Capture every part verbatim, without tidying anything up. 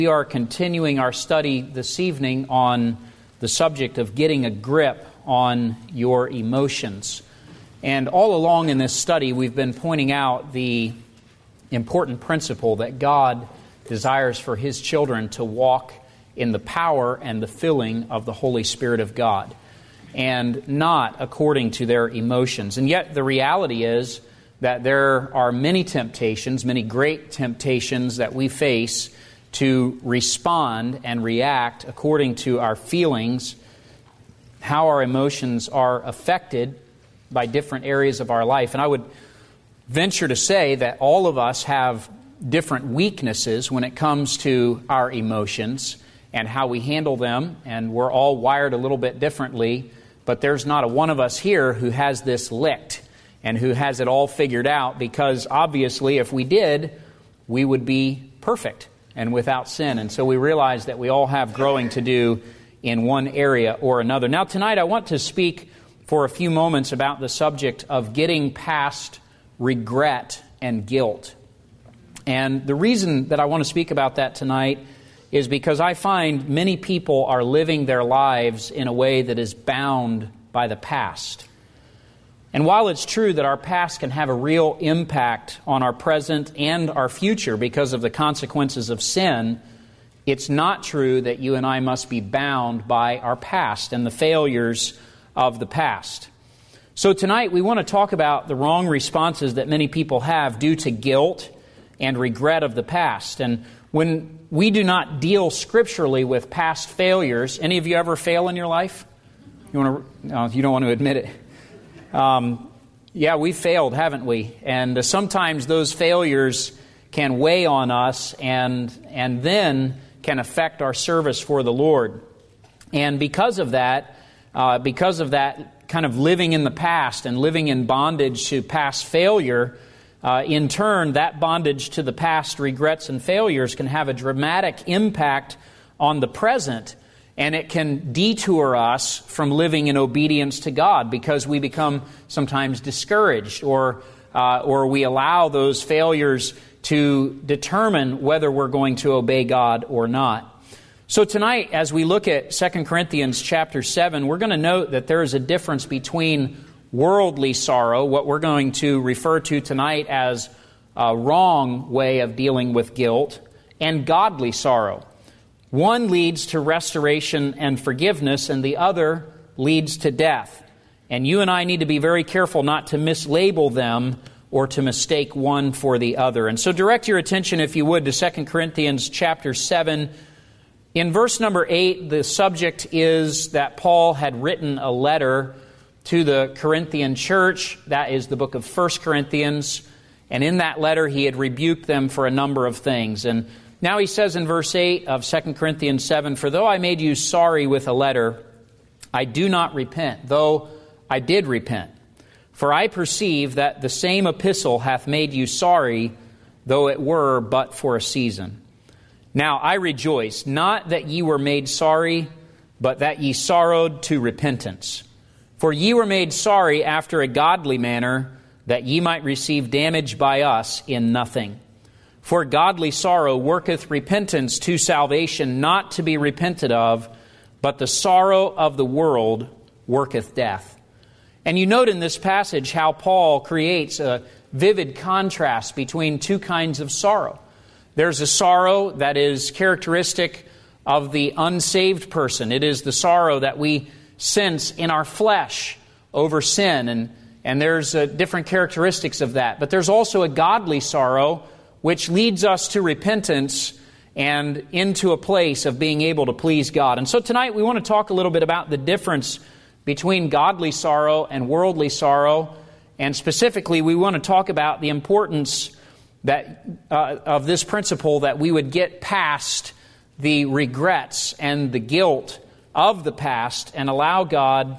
We are continuing our study this evening on the subject of getting a grip on your emotions. And all along in this study, we've been pointing out the important principle that God desires for His children to walk in the power and the filling of the Holy Spirit of God, and not according to their emotions. And yet the reality is that there are many temptations, many great temptations that we face to respond and react according to our feelings, how our emotions are affected by different areas of our life. And I would venture to say that all of us have different weaknesses when it comes to our emotions and how we handle them, and we're all wired a little bit differently, but there's not a one of us here who has this licked and who has it all figured out, because obviously if we did, we would be perfect and without sin. And so we realize that we all have growing to do in one area or another. Now tonight I want to speak for a few moments about the subject of getting past regret and guilt. And the reason that I want to speak about that tonight is because I find many people are living their lives in a way that is bound by the past. And while it's true that our past can have a real impact on our present and our future because of the consequences of sin, it's not true that you and I must be bound by our past and the failures of the past. So tonight we want to talk about the wrong responses that many people have due to guilt and regret of the past. And when we do not deal scripturally with past failures, any of you ever fail in your life? You want to? No, you don't want to admit it. Um, yeah, we failed, haven't we? And uh, sometimes those failures can weigh on us and and then can affect our service for the Lord. And because of that, uh, because of that kind of living in the past and living in bondage to past failure, uh, in turn, that bondage to the past regrets and failures can have a dramatic impact on the present. And it can detour us from living in obedience to God because we become sometimes discouraged, or uh, or we allow those failures to determine whether we're going to obey God or not. So tonight, as we look at Second Corinthians chapter seven, we're going to note that there is a difference between worldly sorrow, what we're going to refer to tonight as a wrong way of dealing with guilt, and godly sorrow. One leads to restoration and forgiveness, and the other leads to death. And you and I need to be very careful not to mislabel them or to mistake one for the other. And so direct your attention, if you would, to Second Corinthians chapter seven. In verse number eight, the subject is that Paul had written a letter to the Corinthian church. That is the book of First Corinthians. And in that letter, he had rebuked them for a number of things. And now he says in verse eight of Second Corinthians seven, "For though I made you sorry with a letter, I do not repent, though I did repent. For I perceive that the same epistle hath made you sorry, though it were but for a season. Now I rejoice, not that ye were made sorry, but that ye sorrowed to repentance. For ye were made sorry after a godly manner, that ye might receive damage by us in nothing. For godly sorrow worketh repentance to salvation, not to be repented of, but the sorrow of the world worketh death." And you note in this passage how Paul creates a vivid contrast between two kinds of sorrow. There's a sorrow that is characteristic of the unsaved person. It is the sorrow that we sense in our flesh over sin, and, and there's uh, different characteristics of that. But there's also a godly sorrow which leads us to repentance and into a place of being able to please God. And so tonight we want to talk a little bit about the difference between godly sorrow and worldly sorrow. And specifically, we want to talk about the importance that uh, of this principle, that we would get past the regrets and the guilt of the past and allow God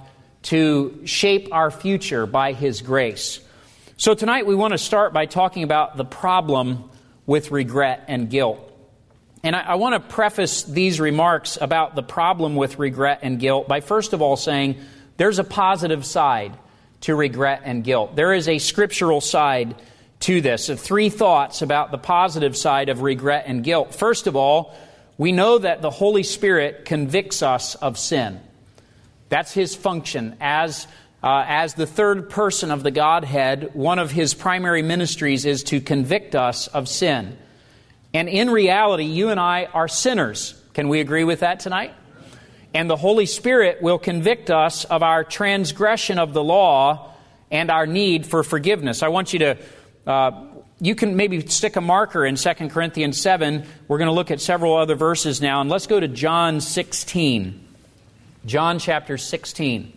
to shape our future by His grace. So tonight we want to start by talking about the problem with regret and guilt. And I, I want to preface these remarks about the problem with regret and guilt by first of all saying there's a positive side to regret and guilt. There is a scriptural side to this. So three thoughts about the positive side of regret and guilt. First of all, we know that the Holy Spirit convicts us of sin. That's His function. As, uh, as the third person of the Godhead, one of His primary ministries is to convict us of sin. And in reality, you and I are sinners. Can we agree with that tonight? And the Holy Spirit will convict us of our transgression of the law and our need for forgiveness. I want you to, uh, you can maybe stick a marker in Second Corinthians seven. We're going to look at several other verses now. And let's go to John sixteen. John chapter sixteen.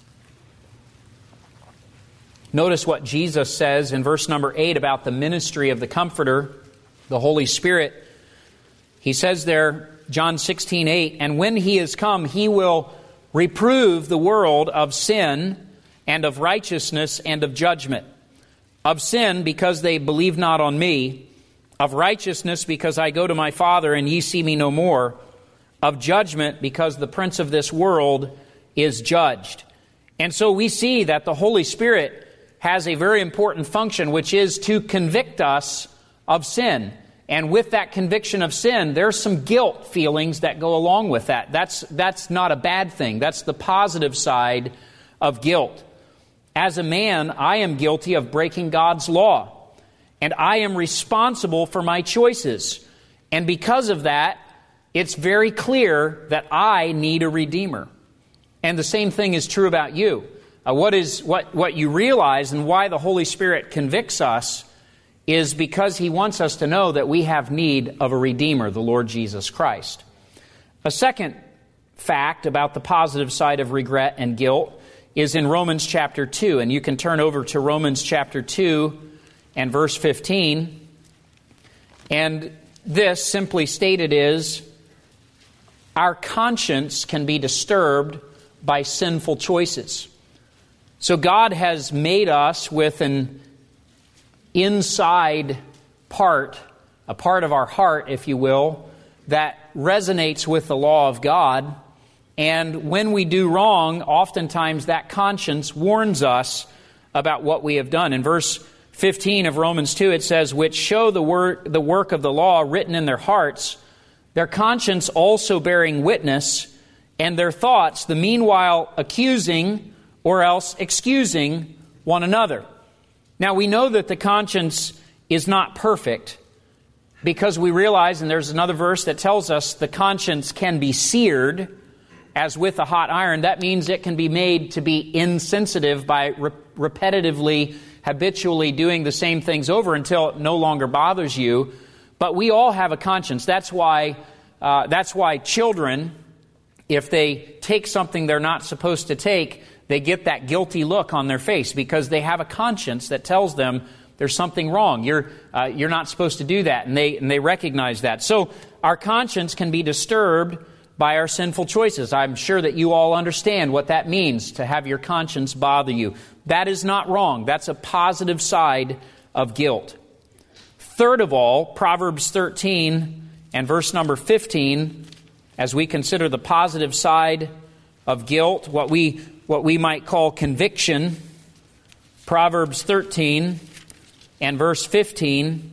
Notice what Jesus says in verse number eight about the ministry of the Comforter, the Holy Spirit. He says there, John sixteen eight, and when He is come, He will reprove the world of sin and of righteousness and of judgment. Of sin, because they believe not on me. Of righteousness, because I go to my Father, and ye see me no more. Of judgment, because the prince of this world is judged. And so we see that the Holy Spirit has a very important function, which is to convict us of sin. And with that conviction of sin, there's some guilt feelings that go along with that. That's, that's not a bad thing. That's the positive side of guilt. As a man, I am guilty of breaking God's law. And I am responsible for my choices. And because of that, it's very clear that I need a Redeemer. And the same thing is true about you. Uh, what is what, what you realize and why the Holy Spirit convicts us is because He wants us to know that we have need of a Redeemer, the Lord Jesus Christ. A second fact about the positive side of regret and guilt is in Romans chapter two. And you can turn over to Romans chapter two and verse fifteen. And this, simply stated, is our conscience can be disturbed by sinful choices. So God has made us with an inside part, a part of our heart, if you will, that resonates with the law of God. And when we do wrong, oftentimes that conscience warns us about what we have done. In verse fifteen of Romans two, it says, which show the work, the work of the law written in their hearts, their conscience also bearing witness, and their thoughts, the meanwhile accusing or else excusing one another. Now, we know that the conscience is not perfect because we realize, and there's another verse that tells us the conscience can be seared as with a hot iron. That means it can be made to be insensitive by re- repetitively, habitually doing the same things over until it no longer bothers you. But we all have a conscience. That's why, uh, that's why children, if they take something they're not supposed to take, they get that guilty look on their face because they have a conscience that tells them there's something wrong. You're uh, you're not supposed to do that, and they and they recognize that. So our conscience can be disturbed by our sinful choices. I'm sure that you all understand what that means to have your conscience bother you. That is not wrong. That's a positive side of guilt. Third of all, Proverbs thirteen and verse number fifteen, as we consider the positive side of guilt, what we what we might call conviction. Proverbs thirteen and verse fifteen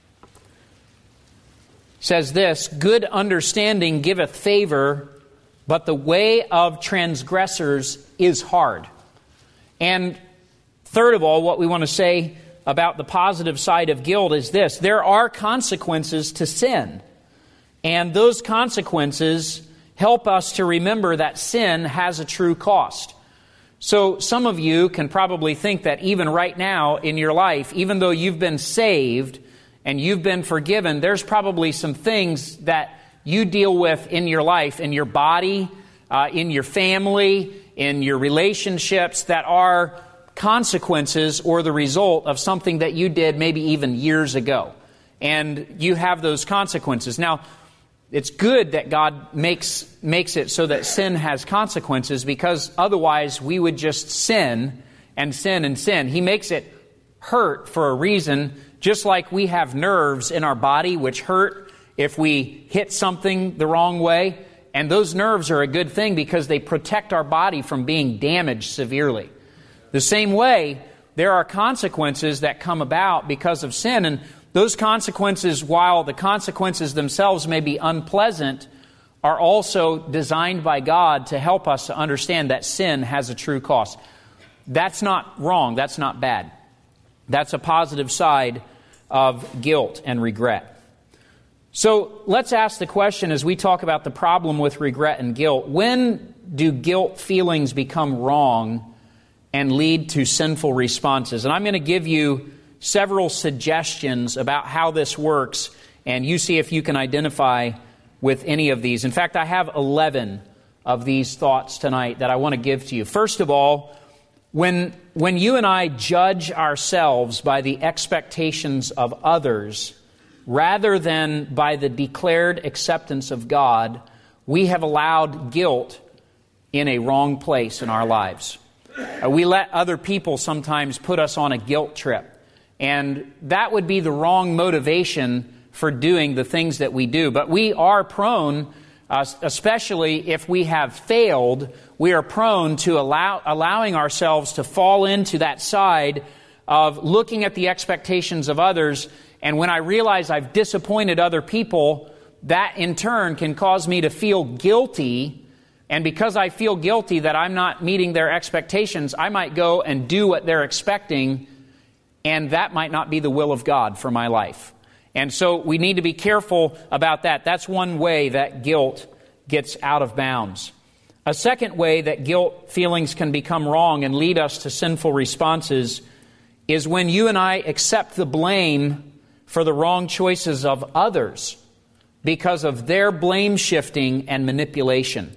says this, good understanding giveth favor, but the way of transgressors is hard. And third of all, what we want to say about the positive side of guilt is this, there are consequences to sin. And those consequences help us to remember that sin has a true cost. So some of you can probably think that even right now in your life, even though you've been saved and you've been forgiven, there's probably some things that you deal with in your life, in your body, uh, in your family, in your relationships that are consequences or the result of something that you did maybe even years ago. And you have those consequences. Now, it's good that God makes makes it so that sin has consequences, because otherwise we would just sin and sin and sin. He makes it hurt for a reason, just like we have nerves in our body which hurt if we hit something the wrong way. And those nerves are a good thing because they protect our body from being damaged severely. The same way, there are consequences that come about because of sin. And those consequences, while the consequences themselves may be unpleasant, are also designed by God to help us to understand that sin has a true cost. That's not wrong. That's not bad. That's a positive side of guilt and regret. So let's ask the question as we talk about the problem with regret and guilt. When do guilt feelings become wrong and lead to sinful responses? And I'm going to give you several suggestions about how this works, and you see if you can identify with any of these. In fact, I have eleven of these thoughts tonight that I want to give to you. First of all, when, when you and I judge ourselves by the expectations of others rather than by the declared acceptance of God, we have allowed guilt in a wrong place in our lives. Uh, we let other people sometimes put us on a guilt trip, and that would be the wrong motivation for doing the things that we do. But we are prone, uh, especially if we have failed, we are prone to allow allowing ourselves to fall into that side of looking at the expectations of others. And when I realize I've disappointed other people, that in turn can cause me to feel guilty. And because I feel guilty that I'm not meeting their expectations, I might go and do what they're expecting, and that might not be the will of God for my life. And so we need to be careful about that. That's one way that guilt gets out of bounds. A second way that guilt feelings can become wrong and lead us to sinful responses is when you and I accept the blame for the wrong choices of others because of their blame shifting and manipulation.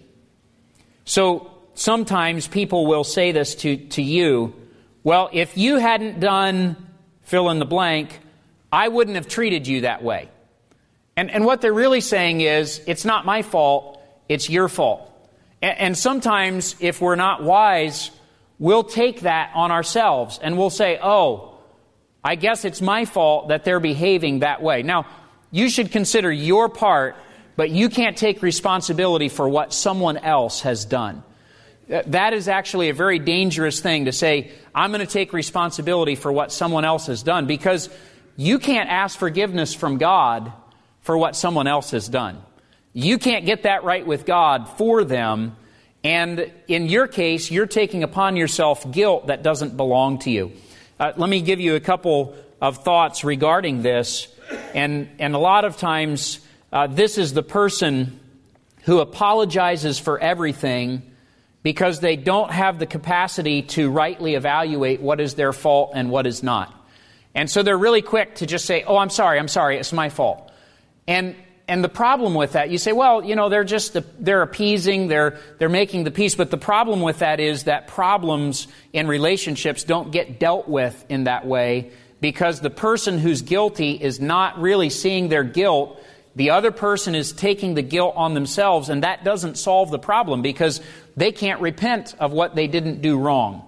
So sometimes people will say this to, to you, well, if you hadn't done fill in the blank, I wouldn't have treated you that way. And, and what they're really saying is, it's not my fault, it's your fault. And, and sometimes, if we're not wise, we'll take that on ourselves and we'll say, oh, I guess it's my fault that they're behaving that way. Now, you should consider your part, but you can't take responsibility for what someone else has done. That is actually a very dangerous thing to say, I'm going to take responsibility for what someone else has done, because you can't ask forgiveness from God for what someone else has done. You can't get that right with God for them. And in your case, you're taking upon yourself guilt that doesn't belong to you. Uh, let me give you a couple of thoughts regarding this. And, and a lot of times, uh, this is the person who apologizes for everything because they don't have the capacity to rightly evaluate what is their fault and what is not. And so they're really quick to just say, oh, I'm sorry, I'm sorry, it's my fault. And and the problem with that, you say, well, you know, they're just, they're appeasing, they're they're making the peace. But the problem with that is that problems in relationships don't get dealt with in that way, because the person who's guilty is not really seeing their guilt. The other person is taking the guilt on themselves, and that doesn't solve the problem because they can't repent of what they didn't do wrong.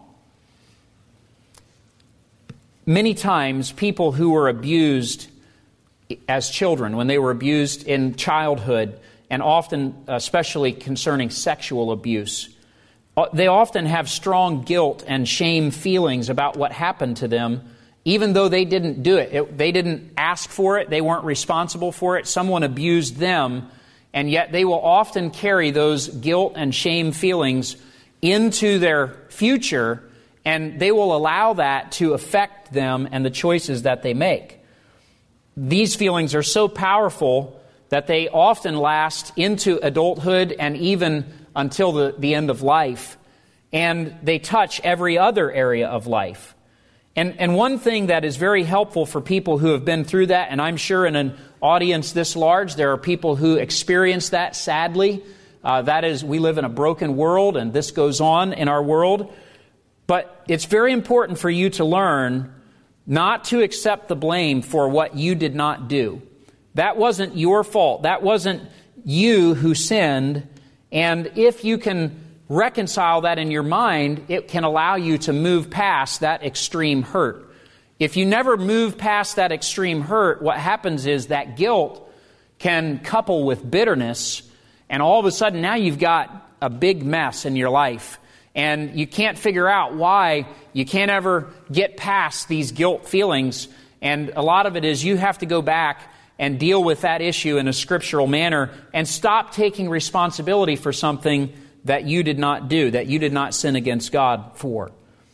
Many times, people who were abused as children, when they were abused in childhood, and often, especially concerning sexual abuse, they often have strong guilt and shame feelings about what happened to them, even though they didn't do it. it. They didn't ask for it. They weren't responsible for it. Someone abused them, and yet they will often carry those guilt and shame feelings into their future, and they will allow that to affect them and the choices that they make. These feelings are so powerful that they often last into adulthood and even until the, the end of life. And they touch every other area of life. And, and one thing that is very helpful for people who have been through that, and I'm sure in an audience this large, there are people who experience that, sadly. Uh, that is, we live in a broken world, and this goes on in our world. But it's very important for you to learn not to accept the blame for what you did not do. That wasn't your fault. That wasn't you who sinned. And if you can reconcile that in your mind, it can allow you to move past that extreme hurt. If you never move past that extreme hurt, what happens is that guilt can couple with bitterness, and all of a sudden now you've got a big mess in your life. And you can't figure out why you can't ever get past these guilt feelings. And a lot of it is you have to go back and deal with that issue in a scriptural manner and stop taking responsibility for something that you did not do, that you did not sin against God for.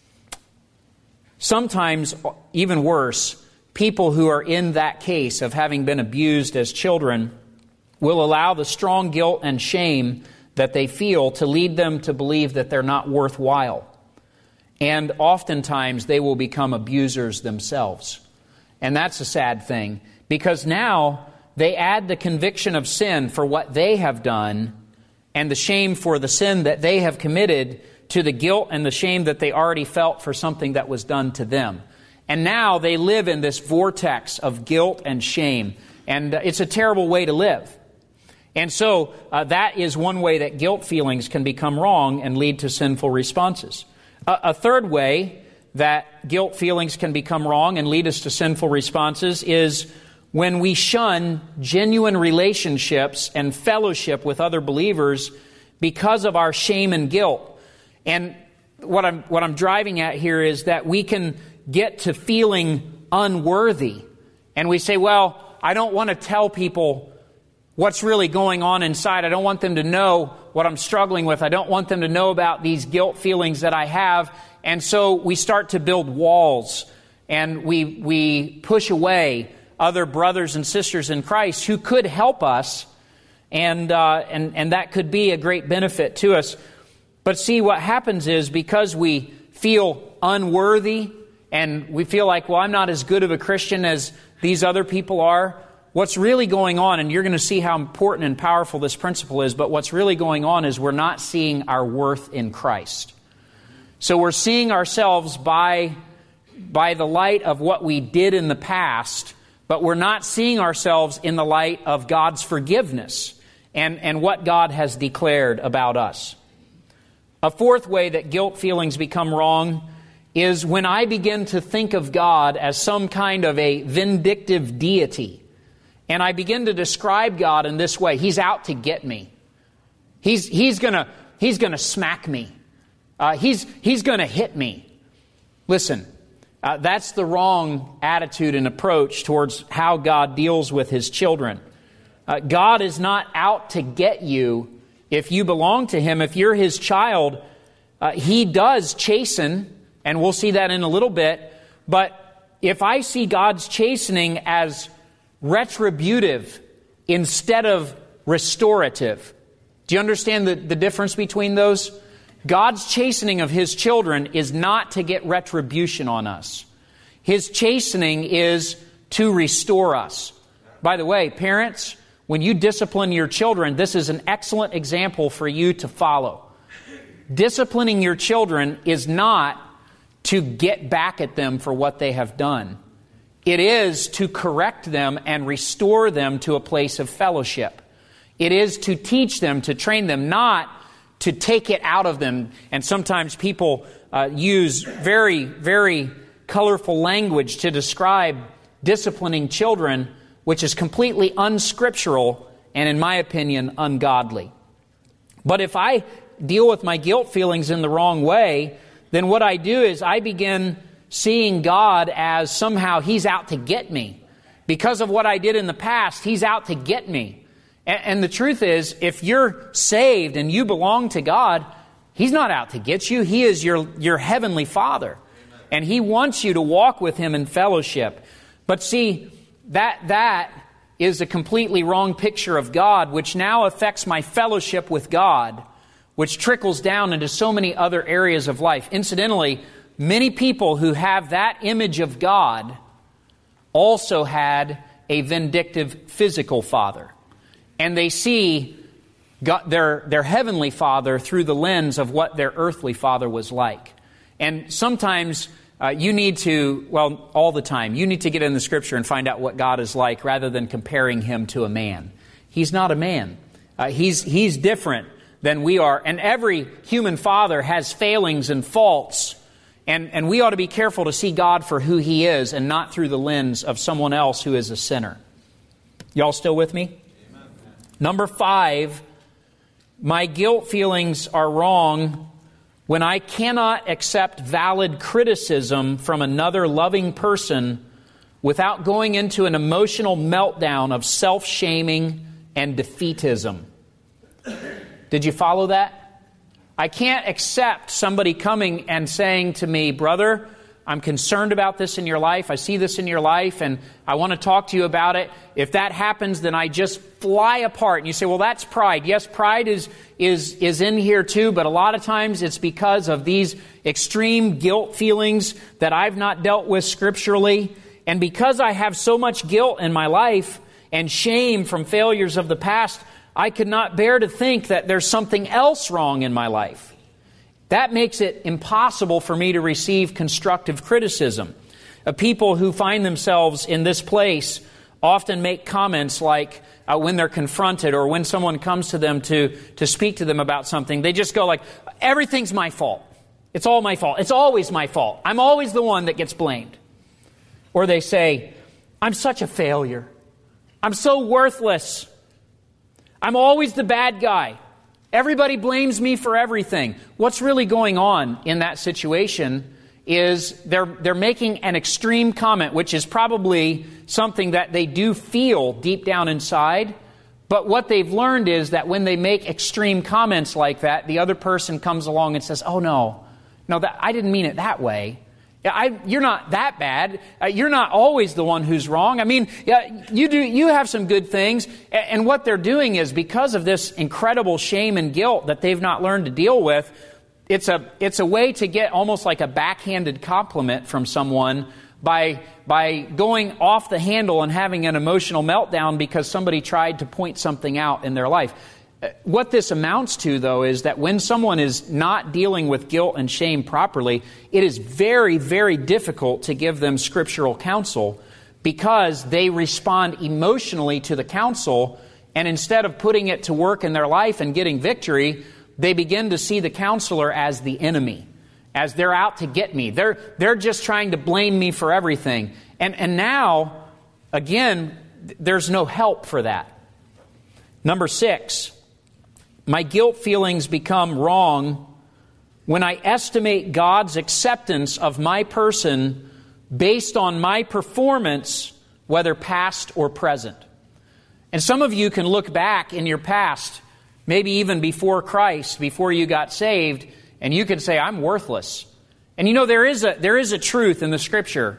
Sometimes, even worse, people who are in that case of having been abused as children will allow the strong guilt and shame that they feel to lead them to believe that they're not worthwhile. And oftentimes they will become abusers themselves. And that's a sad thing, because now they add the conviction of sin for what they have done and the shame for the sin that they have committed to the guilt and the shame that they already felt for something that was done to them. And now they live in this vortex of guilt and shame. And it's a terrible way to live. And so uh, that is one way that guilt feelings can become wrong and lead to sinful responses. Uh, a third way that guilt feelings can become wrong and lead us to sinful responses is when we shun genuine relationships and fellowship with other believers because of our shame and guilt. And what I'm what I'm driving at here is that we can get to feeling unworthy. And we say, well, I don't want to tell people what's really going on inside. I don't want them to know what I'm struggling with. I don't want them to know about these guilt feelings that I have. And so we start to build walls, and we we push away other brothers and sisters in Christ who could help us, and uh, and and that could be a great benefit to us. But see, what happens is, because we feel unworthy and we feel like, well, I'm not as good of a Christian as these other people are, what's really going on, and you're going to see how important and powerful this principle is, but what's really going on is we're not seeing our worth in Christ. So we're seeing ourselves by, by the light of what we did in the past, but we're not seeing ourselves in the light of God's forgiveness and, and what God has declared about us. A fourth way that guilt feelings become wrong is when I begin to think of God as some kind of a vindictive deity. And I begin to describe God in this way. He's out to get me. He's, he's gonna, he's gonna smack me. Uh, he's, he's gonna hit me. Listen, uh, that's the wrong attitude and approach towards how God deals with His children. Uh, God is not out to get you. If you belong to Him, if you're His child, uh, He does chasten, and we'll see that in a little bit. But if I see God's chastening as retributive instead of restorative, do you understand the, the difference between those? God's chastening of His children is not to get retribution on us. His chastening is to restore us. By the way, parents, when you discipline your children, this is an excellent example for you to follow. Disciplining your children is not to get back at them for what they have done. It is to correct them and restore them to a place of fellowship. It is to teach them, to train them, not to take it out of them. And sometimes people uh, use very, very colorful language to describe disciplining children, which is completely unscriptural and, in my opinion, ungodly. But if I deal with my guilt feelings in the wrong way, then what I do is I begin seeing God as somehow He's out to get me. Because of what I did in the past, He's out to get me. And, and the truth is, if you're saved and you belong to God, He's not out to get you. He is your, your heavenly Father. Amen. And He wants you to walk with Him in fellowship. But see, That that is a completely wrong picture of God, which now affects my fellowship with God, which trickles down into so many other areas of life. Incidentally, many people who have that image of God also had a vindictive physical father. And they see God, their, their heavenly Father through the lens of what their earthly father was like. And sometimes Uh, you need to, well, all the time, you need to get in the Scripture and find out what God is like rather than comparing Him to a man. He's not a man. Uh, he's, he's different than we are. And every human father has failings and faults. And, and we ought to be careful to see God for who He is and not through the lens of someone else who is a sinner. Y'all still with me? Amen. Number five, my guilt feelings are wrong when I cannot accept valid criticism from another loving person without going into an emotional meltdown of self-shaming and defeatism. Did you follow that? I can't accept somebody coming and saying to me, brother, I'm concerned about this in your life. I see this in your life, and I want to talk to you about it. If that happens, then I just fly apart. And you say, well, that's pride. Yes, pride is is is in here too, but a lot of times it's because of these extreme guilt feelings that I've not dealt with scripturally. And because I have so much guilt in my life and shame from failures of the past, I could not bear to think that there's something else wrong in my life. That makes it impossible for me to receive constructive criticism. Uh, people who find themselves in this place often make comments like uh, when they're confronted or when someone comes to them to, to speak to them about something, they just go like, everything's my fault. It's all my fault. It's always my fault. I'm always the one that gets blamed. Or they say, I'm such a failure. I'm so worthless. I'm always the bad guy. Everybody blames me for everything. What's really going on in that situation is they're they're making an extreme comment, which is probably something that they do feel deep down inside. But what they've learned is that when they make extreme comments like that, the other person comes along and says, oh, no, no, that, I didn't mean it that way. I, you're not that bad. Uh, you're not always the one who's wrong. I mean, yeah, you do. You have some good things. And, and what they're doing is because of this incredible shame and guilt that they've not learned to deal with, it's a it's a way to get almost like a backhanded compliment from someone by by going off the handle and having an emotional meltdown because somebody tried to point something out in their life. What this amounts to, though, is that when someone is not dealing with guilt and shame properly, it is very, very difficult to give them scriptural counsel because they respond emotionally to the counsel, and instead of putting it to work in their life and getting victory, they begin to see the counselor as the enemy, as they're out to get me. They're they're just trying to blame me for everything. And, and now, again, there's no help for that. Number six. My guilt feelings become wrong when I estimate God's acceptance of my person based on my performance, whether past or present. And some of you can look back in your past, maybe even before Christ, before you got saved, and you can say, I'm worthless. And you know, there is a there is a truth in the Scripture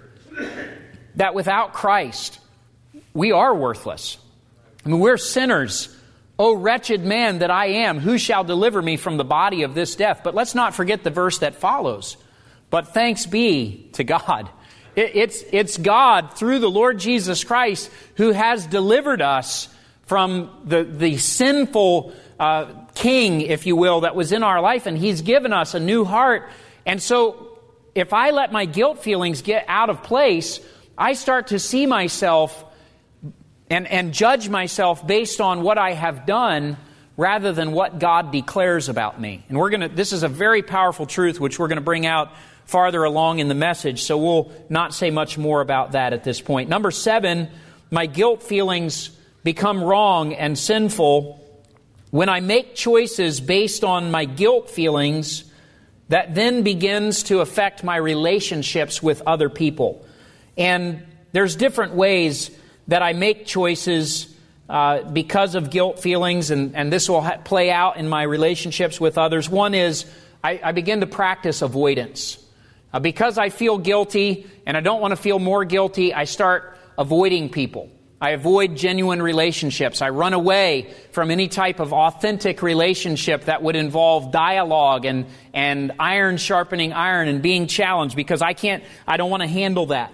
that without Christ, we are worthless. I mean, we're sinners. O wretched man that I am, who shall deliver me from the body of this death? But let's not forget the verse that follows. But thanks be to God. It, it's, it's God, through the Lord Jesus Christ, who has delivered us from the, the sinful uh, king, if you will, that was in our life. And He's given us a new heart. And so if I let my guilt feelings get out of place, I start to see myself And, and judge myself based on what I have done rather than what God declares about me. And we're going to, this is a very powerful truth which we're going to bring out farther along in the message, so we'll not say much more about that at this point. Number seven, my guilt feelings become wrong and sinful when I make choices based on my guilt feelings that then begins to affect my relationships with other people. And there's different ways that I make choices uh, because of guilt feelings, and, and this will ha- play out in my relationships with others. One is I, I begin to practice avoidance. Uh, because I feel guilty and I don't want to feel more guilty, I start avoiding people. I avoid genuine relationships. I run away from any type of authentic relationship that would involve dialogue and, and iron sharpening iron and being challenged because I can't, I don't want to handle that.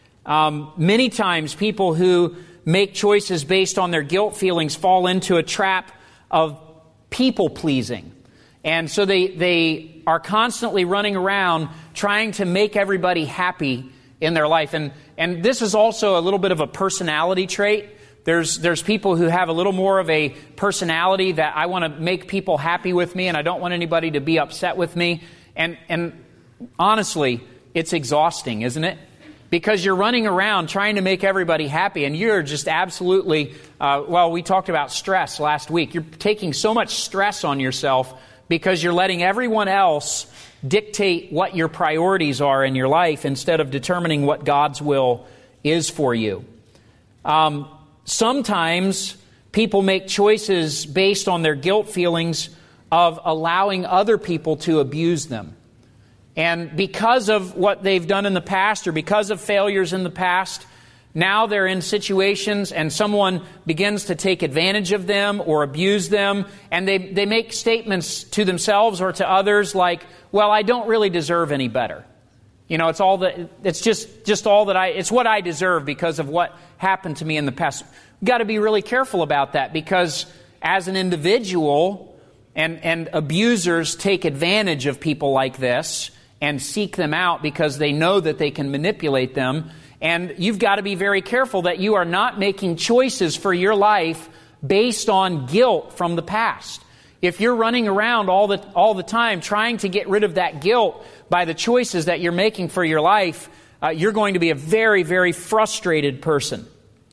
Um, many times people who make choices based on their guilt feelings fall into a trap of people pleasing. And so they, they are constantly running around trying to make everybody happy in their life. And, and this is also a little bit of a personality trait. There's, there's people who have a little more of a personality that I want to make people happy with me and I don't want anybody to be upset with me. And, and honestly, it's exhausting, isn't it? Because you're running around trying to make everybody happy and you're just absolutely, uh, well, we talked about stress last week. You're taking so much stress on yourself because you're letting everyone else dictate what your priorities are in your life instead of determining what God's will is for you. Um, sometimes people make choices based on their guilt feelings of allowing other people to abuse them. And because of what they've done in the past or because of failures in the past, now they're in situations and someone begins to take advantage of them or abuse them, and they, they make statements to themselves or to others like, well, I don't really deserve any better. You know, it's all that it's just, just all that I it's what I deserve because of what happened to me in the past. We've got to be really careful about that, because as an individual, and, and abusers take advantage of people like this and seek them out because they know that they can manipulate them. And you've got to be very careful that you are not making choices for your life based on guilt from the past. If you're running around all the all the time trying to get rid of that guilt by the choices that you're making for your life, uh, you're going to be a very, very frustrated person.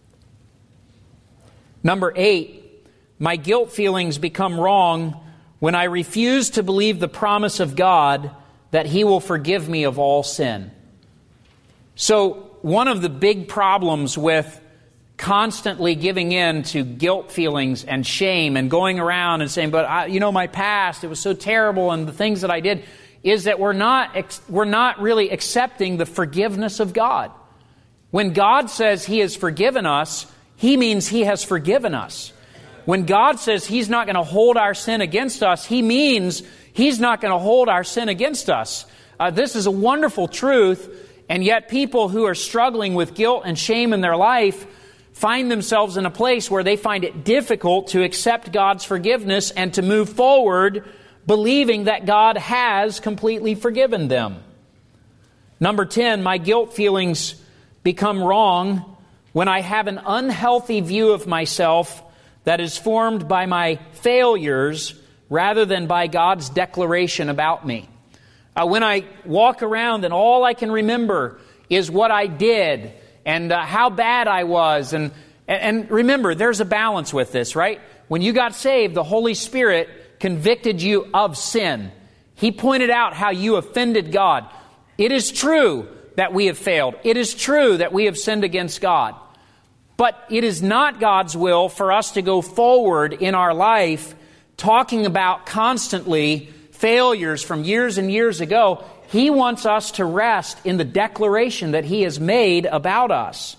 Number eight, my guilt feelings become wrong when I refuse to believe the promise of God that He will forgive me of all sin. So, one of the big problems with constantly giving in to guilt feelings and shame and going around and saying, but I, you know, my past, it was so terrible, and the things that I did, is that we're not we're not really accepting the forgiveness of God. When God says He has forgiven us, He means He has forgiven us. When God says He's not going to hold our sin against us, He means He's not going to hold our sin against us. Uh, this is a wonderful truth. And yet people who are struggling with guilt and shame in their life find themselves in a place where they find it difficult to accept God's forgiveness and to move forward believing that God has completely forgiven them. Number ten, my guilt feelings become wrong when I have an unhealthy view of myself that is formed by my failures rather than by God's declaration about me. Uh, when I walk around and all I can remember is what I did and uh, how bad I was. And, and remember, there's a balance with this, right? When you got saved, the Holy Spirit convicted you of sin. He pointed out how you offended God. It is true that we have failed. It is true that we have sinned against God. But it is not God's will for us to go forward in our life talking about constantly failures from years and years ago. He wants us to rest in the declaration that He has made about us.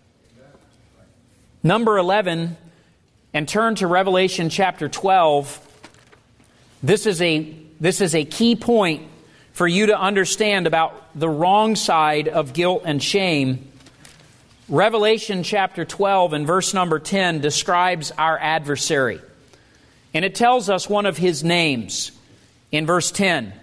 Number eleven, and turn to Revelation chapter twelve. This is a this is a key point for you to understand about the wrong side of guilt and shame. Revelation chapter twelve and verse number ten describes our adversary. And it tells us one of his names. In verse ten,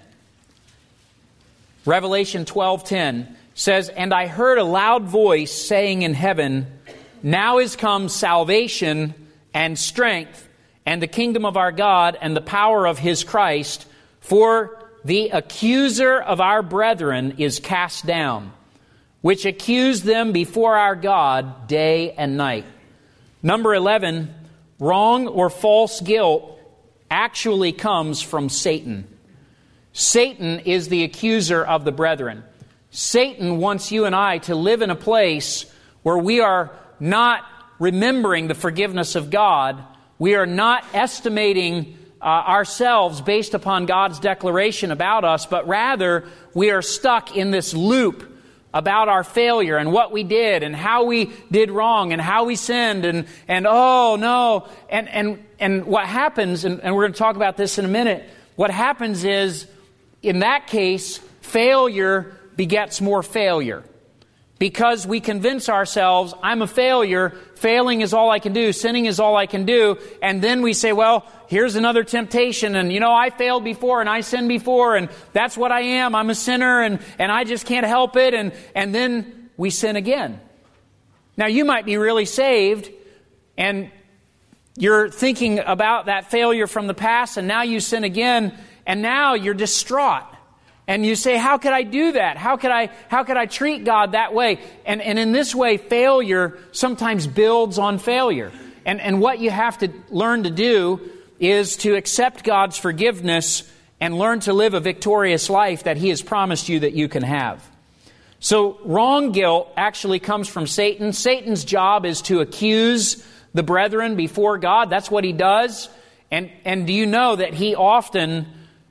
Revelation twelve ten says, "And I heard a loud voice saying in heaven, now is come salvation and strength and the kingdom of our God and the power of His Christ, for the accuser of our brethren is cast down, which accused them before our God day and night." Number eleven, wrong or false guilt actually comes from Satan. Satan is the accuser of the brethren. Satan wants you and I to live in a place where we are not remembering the forgiveness of God. We are not estimating uh, ourselves based upon God's declaration about us, but rather we are stuck in this loop about our failure and what we did and how we did wrong and how we sinned and, and oh no. And, and, and what happens, and, and we're going to talk about this in a minute, what happens is, in that case, failure begets more failure. Because we convince ourselves, I'm a failure, failing is all I can do, sinning is all I can do, and then we say, well, here's another temptation, and you know, I failed before, and I sinned before, and that's what I am, I'm a sinner, and, and I just can't help it, and, and then we sin again. Now, you might be really saved, and you're thinking about that failure from the past, and now you sin again, and now you're distraught. And you say, how could I do that? How could I, how could I treat God that way? And, and in this way, failure sometimes builds on failure. And, and what you have to learn to do is to accept God's forgiveness and learn to live a victorious life that He has promised you that you can have. So wrong guilt actually comes from Satan. Satan's job is to accuse the brethren before God. That's what he does. And, and do you know that he often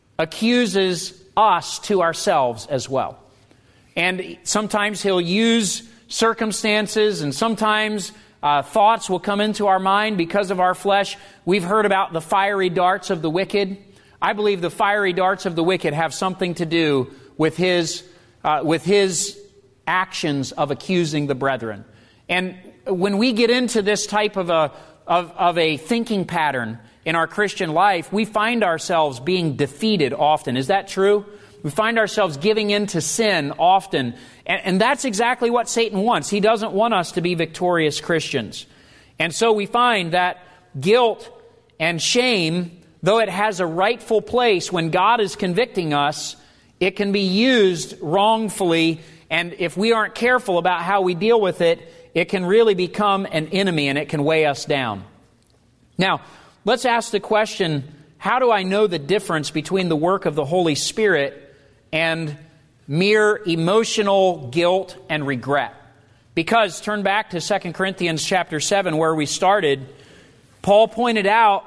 accuses us to ourselves as well? And sometimes he'll use circumstances, and sometimes uh, thoughts will come into our mind because of our flesh. We've heard about the fiery darts of the wicked. I believe the fiery darts of the wicked have something to do with his uh, with his actions of accusing the brethren. And when we get into this type of a of, of a thinking pattern in our Christian life, we find ourselves being defeated often. Is that true? We find ourselves giving in to sin often. And, and that's exactly what Satan wants. He doesn't want us to be victorious Christians. And so we find that guilt and shame, though it has a rightful place when God is convicting us, it can be used wrongfully. And if we aren't careful about how we deal with it, it can really become an enemy and it can weigh us down. Now, let's ask the question, how do I know the difference between the work of the Holy Spirit and mere emotional guilt and regret? Because, turn back to Second Corinthians chapter seven where we started. Paul pointed out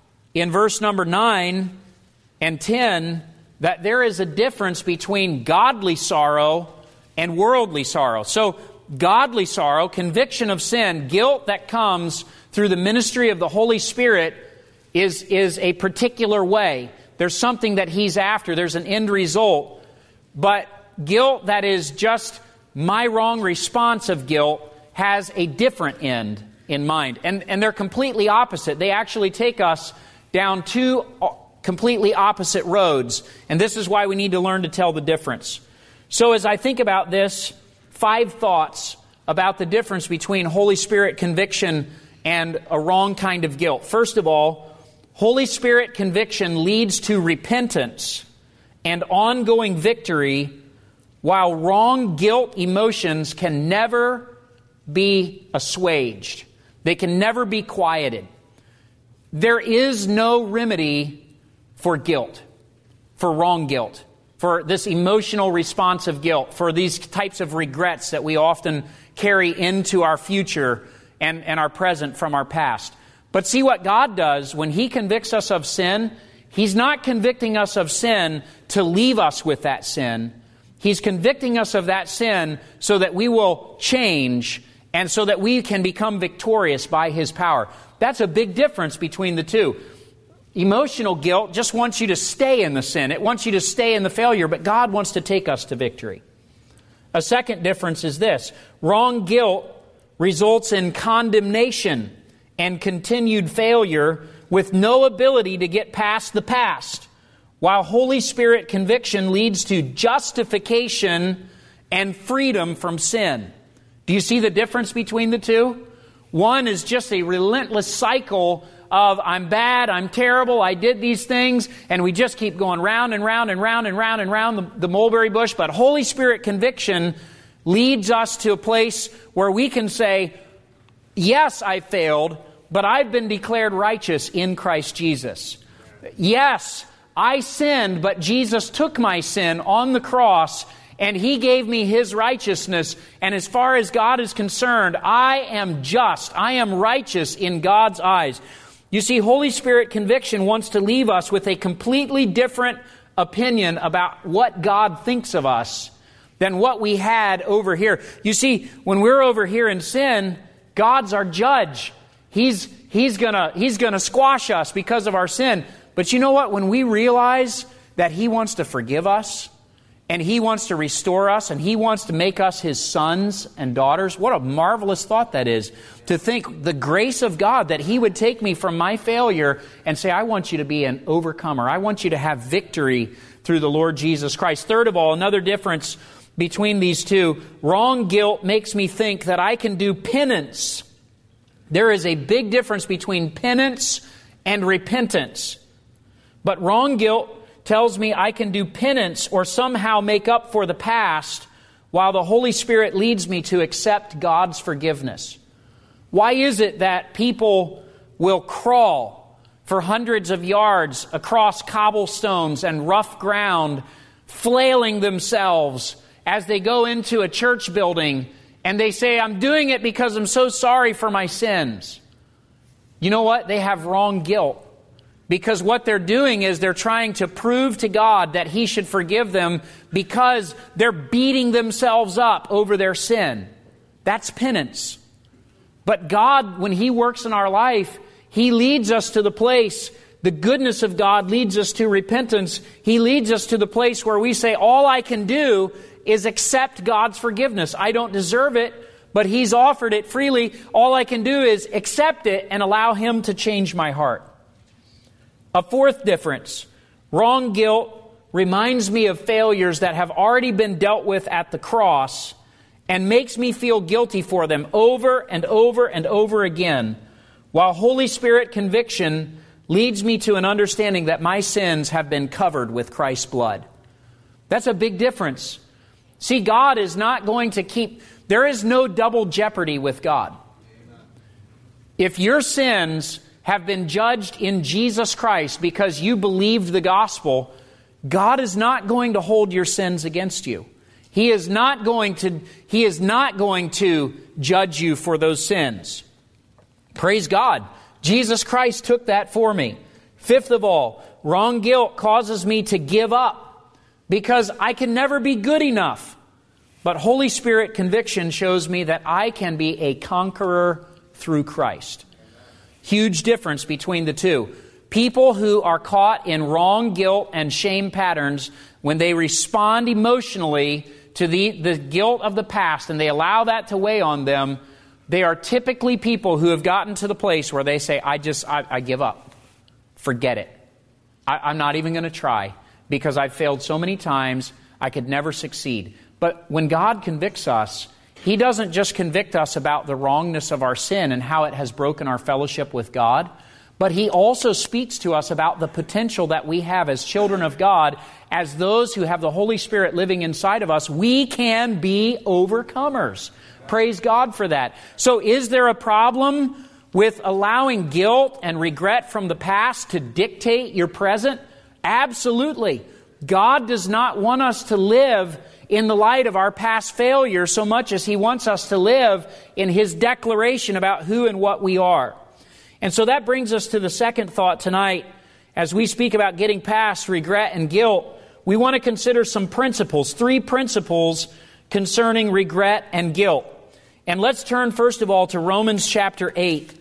in verse number nine and ten that there is a difference between godly sorrow and worldly sorrow. So, godly sorrow, conviction of sin, guilt that comes through the ministry of the Holy Spirit is, is a particular way. There's something that He's after. There's an end result. But guilt that is just my wrong response of guilt has a different end in mind. And, and they're completely opposite. They actually take us down two completely opposite roads. And this is why we need to learn to tell the difference. So as I think about this, five thoughts about the difference between Holy Spirit conviction and a wrong kind of guilt. First of all, Holy Spirit conviction leads to repentance and ongoing victory, while wrong guilt emotions can never be assuaged. They can never be quieted. There is no remedy for guilt, for wrong guilt, for this emotional response of guilt, for these types of regrets that we often carry into our future and, and our present from our past. But see what God does when He convicts us of sin. He's not convicting us of sin to leave us with that sin. He's convicting us of that sin so that we will change and so that we can become victorious by His power. That's a big difference between the two. Emotional guilt just wants you to stay in the sin. It wants you to stay in the failure, but God wants to take us to victory. A second difference is this. Wrong guilt results in condemnation and continued failure with no ability to get past the past, while Holy Spirit conviction leads to justification and freedom from sin. Do you see the difference between the two? One is just a relentless cycle of I'm bad, I'm terrible, I did these things, and we just keep going round and round and round and round and round the, the mulberry bush. But Holy Spirit conviction leads us to a place where we can say, yes, I failed, but I've been declared righteous in Christ Jesus. Yes, I sinned, but Jesus took my sin on the cross and He gave me His righteousness. And as far as God is concerned, I am just. I am righteous in God's eyes. You see, Holy Spirit conviction wants to leave us with a completely different opinion about what God thinks of us than what we had over here. You see, when we're over here in sin, God's our judge. He's, he's gonna, he's gonna squash us because of our sin. But you know what? When we realize that He wants to forgive us, and He wants to restore us, and He wants to make us His sons and daughters, what a marvelous thought that is. To think the grace of God, that He would take me from my failure and say, I want you to be an overcomer. I want you to have victory through the Lord Jesus Christ. Third of all, another difference between these two, wrong guilt makes me think that I can do penance. There is a big difference between penance and repentance. But wrong guilt tells me I can do penance or somehow make up for the past, while the Holy Spirit leads me to accept God's forgiveness. Why is it that people will crawl for hundreds of yards across cobblestones and rough ground, flailing themselves as they go into a church building and they say, I'm doing it because I'm so sorry for my sins. You know what? They have wrong guilt. Because what they're doing is they're trying to prove to God that He should forgive them because they're beating themselves up over their sin. That's penance. But God, when He works in our life, He leads us to the place, the goodness of God leads us to repentance. He leads us to the place where we say, all I can do is accept God's forgiveness. I don't deserve it, but He's offered it freely. All I can do is accept it and allow Him to change my heart. A fourth difference, wrong guilt reminds me of failures that have already been dealt with at the cross and makes me feel guilty for them over and over and over again, while Holy Spirit conviction leads me to an understanding that my sins have been covered with Christ's blood. That's a big difference. See, God is not going to keep... There is no double jeopardy with God. If your sins have been judged in Jesus Christ because you believed the gospel, God is not going to hold your sins against you. He is not going to, He is not going to judge you for those sins. Praise God. Jesus Christ took that for me. Fifth of all, wrong guilt causes me to give up because I can never be good enough. But Holy Spirit conviction shows me that I can be a conqueror through Christ. Huge difference between the two. People who are caught in wrong guilt and shame patterns, when they respond emotionally to the, the guilt of the past and they allow that to weigh on them, they are typically people who have gotten to the place where they say, I just, I, I give up. Forget it. I, I'm not even going to try because I've failed so many times, I could never succeed. But when God convicts us, He doesn't just convict us about the wrongness of our sin and how it has broken our fellowship with God, but He also speaks to us about the potential that we have as children of God, as those who have the Holy Spirit living inside of us. We can be overcomers. Praise God for that. So is there a problem with allowing guilt and regret from the past to dictate your present? Absolutely. God does not want us to live in the light of our past failure so much as He wants us to live in His declaration about who and what we are. And so that brings us to the second thought tonight. As we speak about getting past regret and guilt, we want to consider some principles, three principles concerning regret and guilt. And let's turn first of all to Romans chapter eight.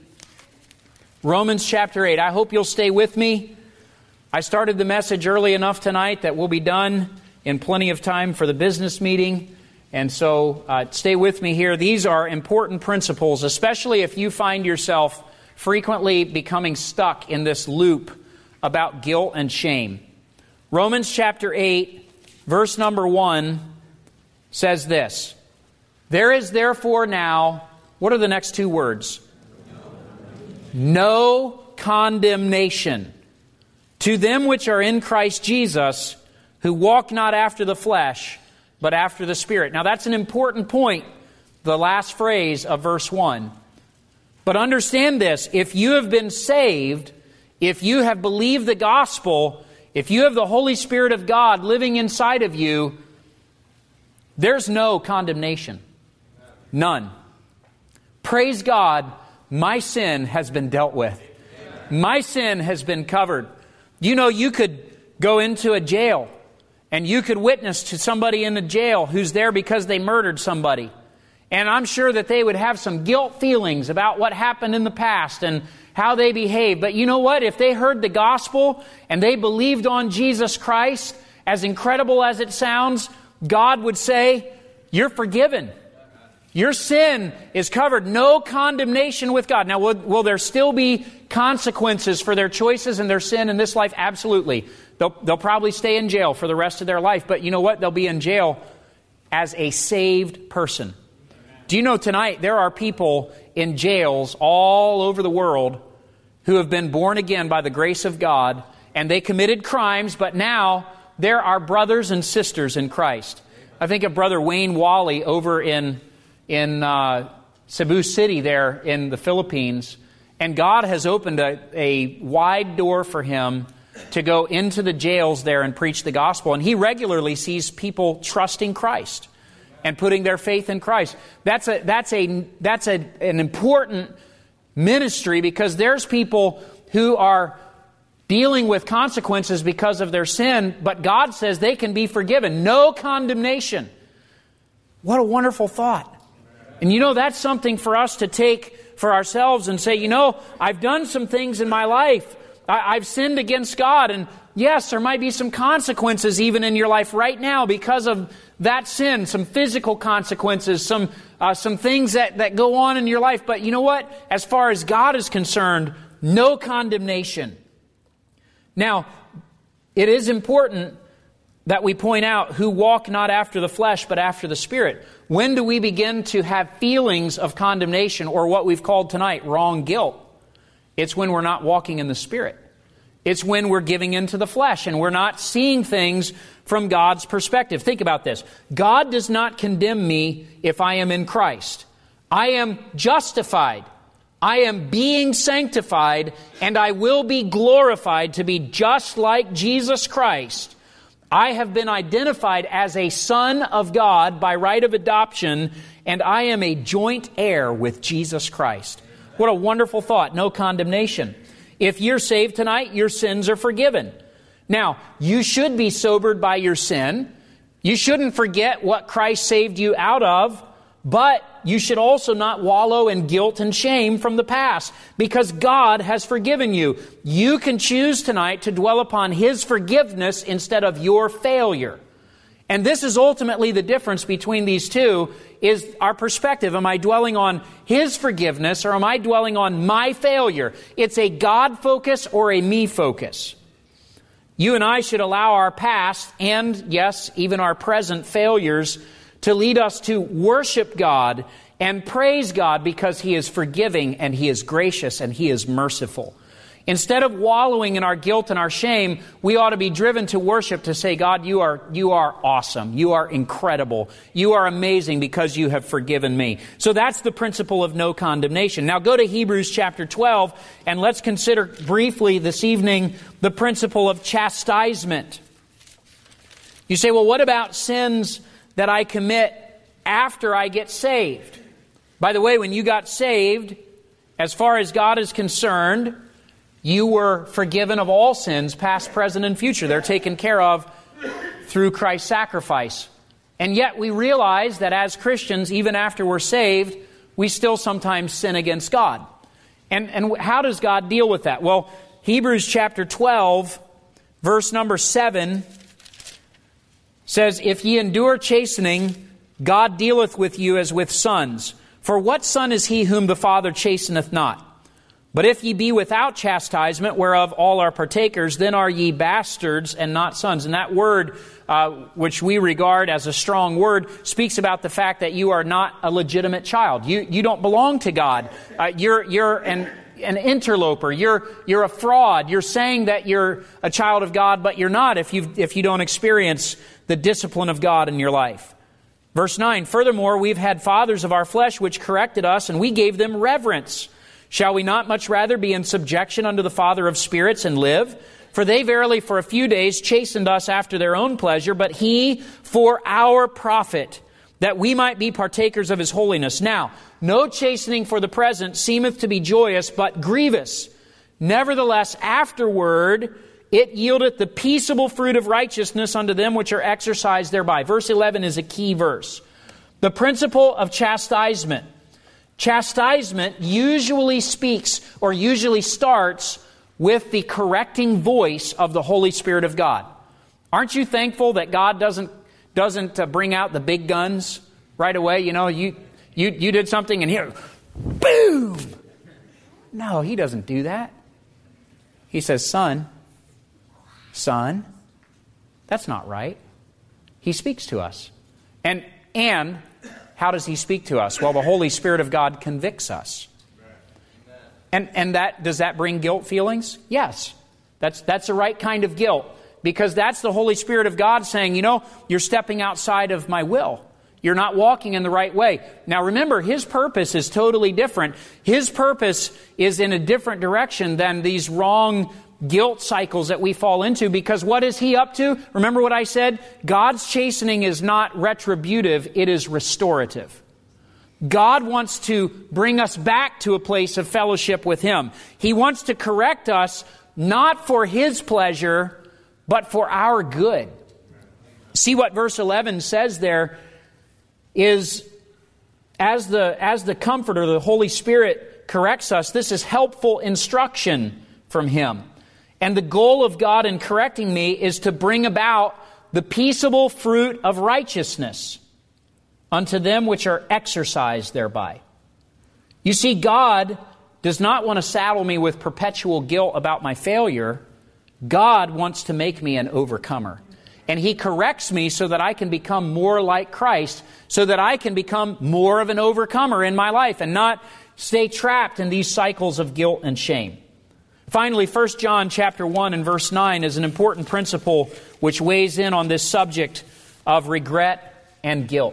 Romans chapter eight. I hope you'll stay with me. I started the message early enough tonight that we'll be done in plenty of time for the business meeting. And so uh, stay with me here. These are important principles, especially if you find yourself frequently becoming stuck in this loop about guilt and shame. Romans chapter eight, verse number one says this. There is therefore now, what are the next two words? No condemnation to them which are in Christ Jesus, who walk not after the flesh, but after the Spirit. Now that's an important point, the last phrase of verse one. But understand this, if you have been saved, if you have believed the gospel, if you have the Holy Spirit of God living inside of you, there's no condemnation. None. Praise God, my sin has been dealt with. My sin has been covered. You know, you could go into a jail and you could witness to somebody in the jail who's there because they murdered somebody. And I'm sure that they would have some guilt feelings about what happened in the past and how they behaved. But you know what? If they heard the gospel and they believed on Jesus Christ, as incredible as it sounds, God would say, you're forgiven. Your sin is covered. No condemnation with God. Now, will, will there still be consequences for their choices and their sin in this life? Absolutely. They'll, they'll probably stay in jail for the rest of their life. But you know what? They'll be in jail as a saved person. Do you know tonight there are people in jails all over the world who have been born again by the grace of God, and they committed crimes, but now there are brothers and sisters in Christ. I think of Brother Wayne Wally over in in uh, Cebu City there in the Philippines, and God has opened a, a wide door for him to go into the jails there and preach the gospel, and he regularly sees people trusting Christ. and putting their faith in Christ. That's a that's a that's a an important ministry, because there's people who are dealing with consequences because of their sin, but God says they can be forgiven. No condemnation. What a wonderful thought. And you know, that's something for us to take for ourselves and say, you know, I've done some things in my life. I, I've sinned against God, and yes, there might be some consequences even in your life right now because of that sin, some physical consequences, some uh, some things that, that go on in your life. But you know what? As far as God is concerned, no condemnation. Now, it is important that we point out who walk not after the flesh, but after the Spirit. When do we begin to have feelings of condemnation, or what we've called tonight wrong guilt? It's when we're not walking in the Spirit. It's when we're giving into the flesh and we're not seeing things from God's perspective. Think about this. God does not condemn me if I am in Christ. I am justified. I am being sanctified, and I will be glorified to be just like Jesus Christ. I have been identified as a son of God by right of adoption, and I am a joint heir with Jesus Christ. What a wonderful thought. No condemnation. If you're saved tonight, your sins are forgiven. Now, you should be sobered by your sin. You shouldn't forget what Christ saved you out of, but you should also not wallow in guilt and shame from the past, because God has forgiven you. You can choose tonight to dwell upon His forgiveness instead of your failure. And this is ultimately the difference between these two, is our perspective. Am I dwelling on His forgiveness, or am I dwelling on my failure? It's a God focus or a me focus. You and I should allow our past and, yes, even our present failures to lead us to worship God and praise God, because He is forgiving and He is gracious and He is merciful. Instead of wallowing in our guilt and our shame, we ought to be driven to worship, to say, God, you are, you are awesome. You are incredible. You are amazing because you have forgiven me. So that's the principle of no condemnation. Now go to Hebrews chapter twelve, and let's consider briefly this evening the principle of chastisement. You say, well, what about sins that I commit after I get saved? By the way, when you got saved, as far as God is concerned, you were forgiven of all sins, past, present, and future. They're taken care of through Christ's sacrifice. And yet we realize that as Christians, even after we're saved, we still sometimes sin against God. And, and how does God deal with that? Well, Hebrews chapter twelve, verse number seven, says, if ye endure chastening, God dealeth with you as with sons. For what son is he whom the Father chasteneth not? But if ye be without chastisement, whereof all are partakers, then are ye bastards and not sons. And that word, uh, which we regard as a strong word, speaks about the fact that you are not a legitimate child. You you don't belong to God. Uh, you're you're an an interloper. You're you're a fraud. You're saying that you're a child of God, but you're not if you if you don't experience the discipline of God in your life. Verse nine, furthermore, we've had fathers of our flesh which corrected us, and we gave them reverence. Shall we not much rather be in subjection unto the Father of spirits and live? For they verily for a few days chastened us after their own pleasure, but He for our profit, that we might be partakers of His holiness. Now, no chastening for the present seemeth to be joyous, but grievous. Nevertheless, afterward it yieldeth the peaceable fruit of righteousness unto them which are exercised thereby. Verse eleven is a key verse. The principle of chastisement. Chastisement usually speaks or usually starts with the correcting voice of the Holy Spirit of God. Aren't you thankful that God doesn't doesn't uh, bring out the big guns right away? You know, you you you did something and here, boom! No, He doesn't do that. He says, son, son, that's not right. He speaks to us. And and how does He speak to us? Well, the Holy Spirit of God convicts us. And and that does that bring guilt feelings? Yes. That's that's the right kind of guilt, because that's the Holy Spirit of God saying, you know, you're stepping outside of my will. You're not walking in the right way. Now remember, His purpose is totally different. His purpose is in a different direction than these wrong guilt cycles that we fall into, because what is He up to? Remember what I said? God's chastening is not retributive, it is restorative. God wants to bring us back to a place of fellowship with Him. He wants to correct us not for His pleasure, but for our good. See what verse eleven says there is, as the, as the Comforter, the Holy Spirit corrects us, this is helpful instruction from Him. And the goal of God in correcting me is to bring about the peaceable fruit of righteousness unto them which are exercised thereby. You see, God does not want to saddle me with perpetual guilt about my failure. God wants to make me an overcomer. And He corrects me so that I can become more like Christ, so that I can become more of an overcomer in my life and not stay trapped in these cycles of guilt and shame. Finally, First John chapter one and verse nine is an important principle which weighs in on this subject of regret and guilt.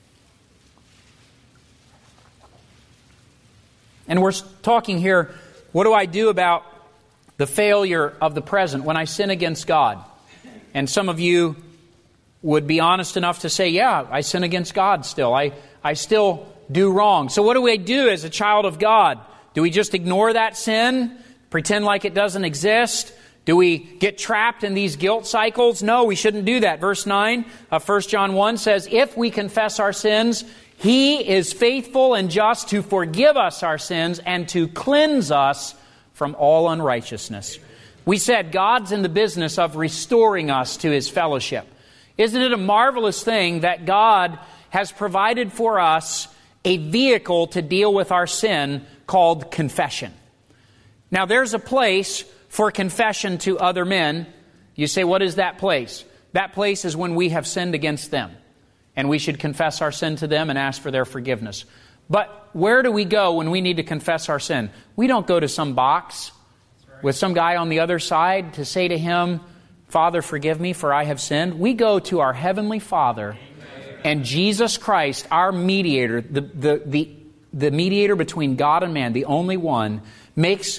And we're talking here, what do I do about the failure of the present when I sin against God? And some of you would be honest enough to say, yeah, I sin against God still. I, I still do wrong. So what do we do as a child of God? Do we just ignore that sin? Pretend like it doesn't exist? Do we get trapped in these guilt cycles? No, we shouldn't do that. Verse nine of First John one says, if we confess our sins, He is faithful and just to forgive us our sins and to cleanse us from all unrighteousness. We said God's in the business of restoring us to His fellowship. Isn't it a marvelous thing that God has provided for us a vehicle to deal with our sin called confession? Now, there's a place for confession to other men. You say, what is that place? That place is when we have sinned against them. And we should confess our sin to them and ask for their forgiveness. But where do we go when we need to confess our sin? We don't go to some box with some guy on the other side to say to him, Father, forgive me, for I have sinned. We go to our Heavenly Father and Jesus Christ, our mediator, the, the, the, the mediator between God and man, the only one, makes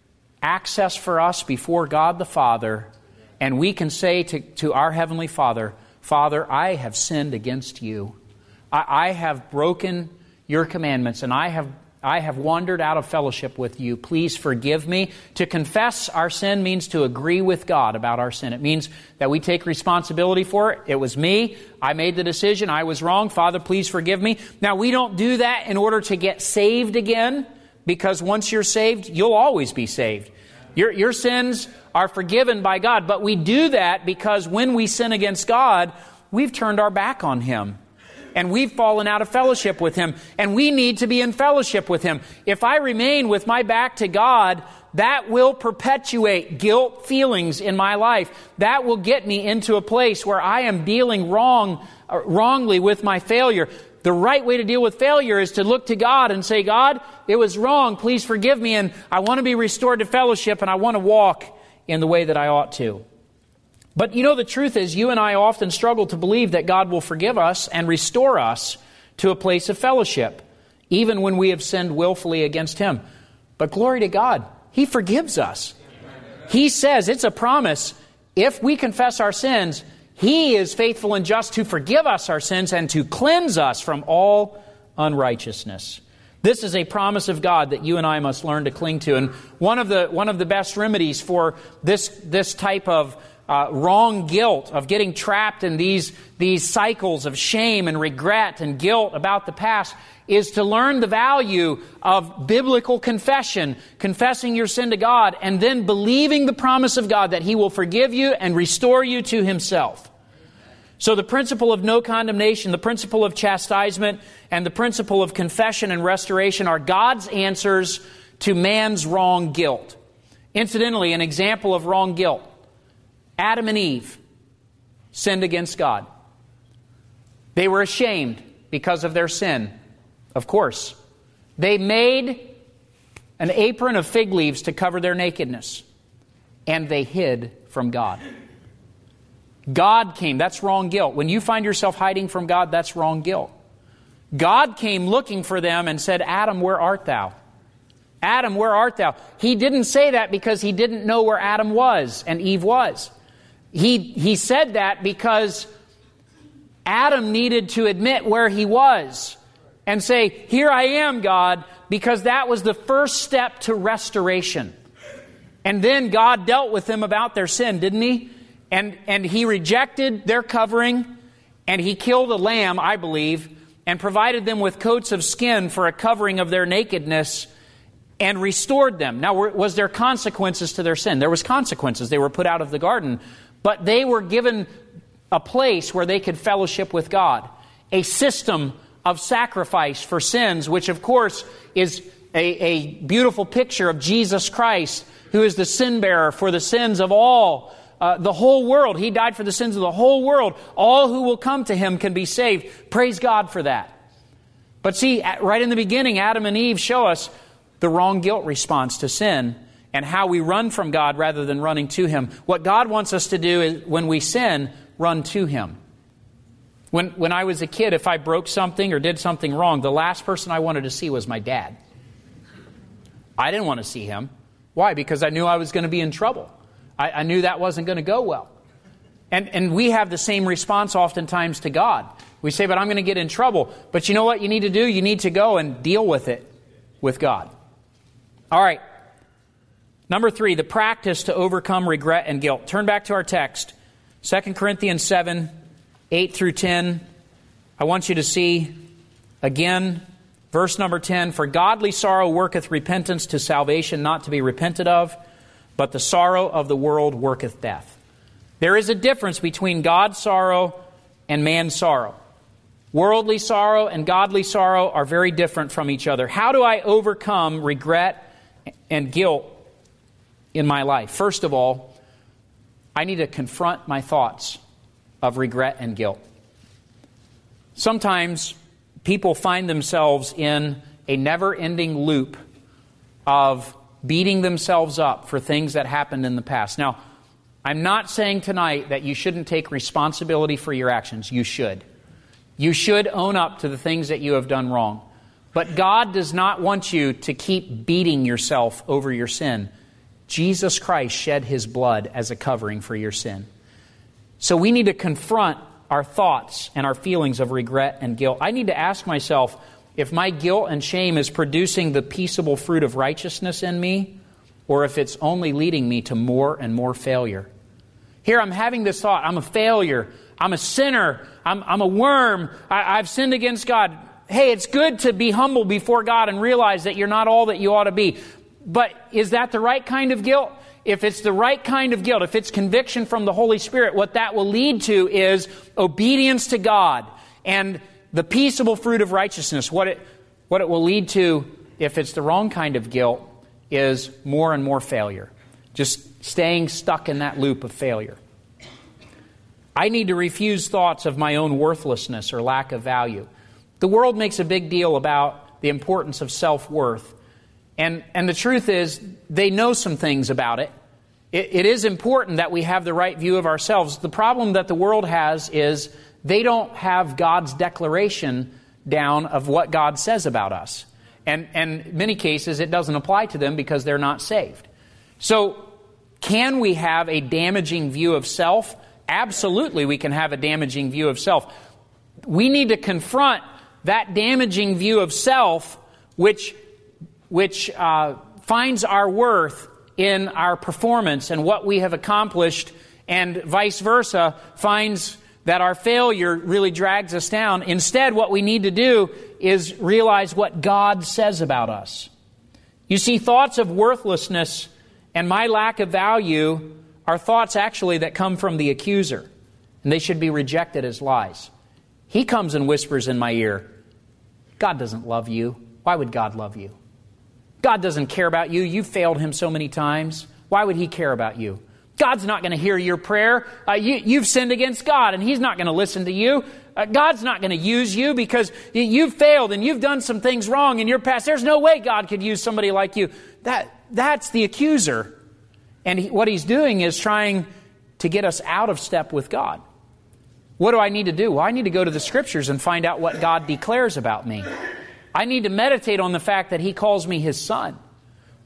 access for us before God the Father, and we can say to, to our Heavenly Father, Father, I have sinned against you. I, I have broken your commandments, and I have I have wandered out of fellowship with you. Please forgive me. To confess our sin means to agree with God about our sin. It means that we take responsibility for it. It was me. I made the decision. I was wrong. Father, please forgive me. Now, we don't do that in order to get saved again, because once you're saved, you'll always be saved. Your, your sins are forgiven by God. But we do that because when we sin against God, we've turned our back on Him. And we've fallen out of fellowship with Him. And we need to be in fellowship with Him. If I remain with my back to God, that will perpetuate guilt feelings in my life. That will get me into a place where I am dealing wrong, uh, wrongly with my failure. The right way to deal with failure is to look to God and say, God, it was wrong. Please forgive me. And I want to be restored to fellowship, and I want to walk in the way that I ought to. But you know, the truth is, you and I often struggle to believe that God will forgive us and restore us to a place of fellowship, even when we have sinned willfully against Him. But glory to God, He forgives us. He says, it's a promise, if we confess our sins, He is faithful and just to forgive us our sins and to cleanse us from all unrighteousness. This is a promise of God that you and I must learn to cling to. And one of the one of the best remedies for this, this type of Uh, wrong guilt, of getting trapped in these, these cycles of shame and regret and guilt about the past, is to learn the value of biblical confession, confessing your sin to God, and then believing the promise of God that He will forgive you and restore you to Himself. So the principle of no condemnation, the principle of chastisement, and the principle of confession and restoration are God's answers to man's wrong guilt. Incidentally, an example of wrong guilt: Adam and Eve sinned against God. They were ashamed because of their sin, of course. They made an apron of fig leaves to cover their nakedness, and they hid from God. God came. That's wrong guilt. When you find yourself hiding from God, that's wrong guilt. God came looking for them and said, Adam, where art thou? Adam, where art thou? He didn't say that because he didn't know where Adam was and Eve was. He, he said that because Adam needed to admit where he was and say, here I am, God, because that was the first step to restoration. And then God dealt with them about their sin, didn't he? And, and he rejected their covering, and he killed a lamb, I believe, and provided them with coats of skin for a covering of their nakedness, and restored them. Now, was there consequences to their sin? There was consequences. They were put out of the garden, but they were given a place where they could fellowship with God, a system of sacrifice for sins, which of course is a, a beautiful picture of Jesus Christ, who is the sin bearer for the sins of all, uh, the whole world. He died for the sins of the whole world. All who will come to him can be saved. Praise God for that. But see, right in the beginning, Adam and Eve show us the wrong guilt response to sin and how we run from God rather than running to him. What God wants us to do is, when we sin, run to him. When, when I was a kid, if I broke something or did something wrong, the last person I wanted to see was my dad. I didn't want to see him. Why? Because I knew I was going to be in trouble. I, I knew that wasn't going to go well. And, and we have the same response oftentimes to God. We say, but I'm going to get in trouble. But you know what you need to do? You need to go and deal with it with God. All right. Number three, the practice to overcome regret and guilt. Turn back to our text, Second Corinthians seven, eight through ten. I want you to see again, verse number ten, for godly sorrow worketh repentance to salvation, not to be repented of, but the sorrow of the world worketh death. There is a difference between God's sorrow and man's sorrow. Worldly sorrow and godly sorrow are very different from each other. How do I overcome regret and guilt in my life? First of all, I need to confront my thoughts of regret and guilt. Sometimes people find themselves in a never-ending loop of beating themselves up for things that happened in the past. Now, I'm not saying tonight that you shouldn't take responsibility for your actions. You should. You should own up to the things that you have done wrong. But God does not want you to keep beating yourself over your sin. Jesus Christ shed his blood as a covering for your sin. So we need to confront our thoughts and our feelings of regret and guilt. I need to ask myself if my guilt and shame is producing the peaceable fruit of righteousness in me, or if it's only leading me to more and more failure. Here I'm having this thought, I'm a failure, I'm a sinner, I'm, I'm a worm, I, I've sinned against God. Hey, it's good to be humble before God and realize that you're not all that you ought to be. But is that the right kind of guilt? If it's the right kind of guilt, if it's conviction from the Holy Spirit, what that will lead to is obedience to God and the peaceable fruit of righteousness. What it, what it will lead to, if it's the wrong kind of guilt, is more and more failure. Just staying stuck in that loop of failure. I need to refuse thoughts of my own worthlessness or lack of value. The world makes a big deal about the importance of self-worth. And, and the truth is, they know some things about it. it. It is important that we have the right view of ourselves. The problem that the world has is they don't have God's declaration down of what God says about us. And, and in many cases, it doesn't apply to them because they're not saved. So, can we have a damaging view of self? Absolutely, we can have a damaging view of self. We need to confront that damaging view of self, which which uh, finds our worth in our performance and what we have accomplished, and vice versa, finds that our failure really drags us down. Instead, what we need to do is realize what God says about us. You see, thoughts of worthlessness and my lack of value are thoughts actually that come from the accuser, and they should be rejected as lies. He comes and whispers in my ear, God doesn't love you. Why would God love you? God doesn't care about you. You failed him so many times. Why would he care about you? God's not going to hear your prayer. Uh, you, you've sinned against God, and he's not going to listen to you. Uh, God's not going to use you because you've failed and you've done some things wrong in your past. There's no way God could use somebody like you. That That's the accuser. And he, what he's doing is trying to get us out of step with God. What do I need to do? Well, I need to go to the Scriptures and find out what God declares about me. I need to meditate on the fact that he calls me his son.